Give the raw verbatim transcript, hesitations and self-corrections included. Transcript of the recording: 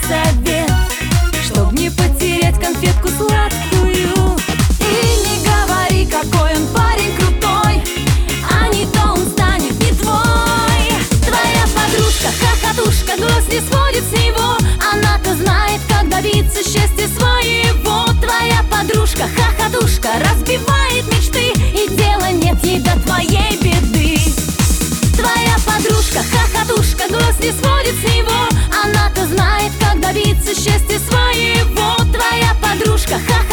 совет, чтоб не потерять конфетку сладкую. И не говори, какой он парень крутой, а не то он станет не твой. Твоя подружка хохотушка, глаз не сводит с него, она-то знает, как добиться счастья своего. Твоя подружка хохотушка разбивает мечты, и дела нет ей до твоей беды. Твоя подружка хохотушка, глаз не сводит с него, она-то знает, как добиться счастья своего. Твоя подружка хохотушка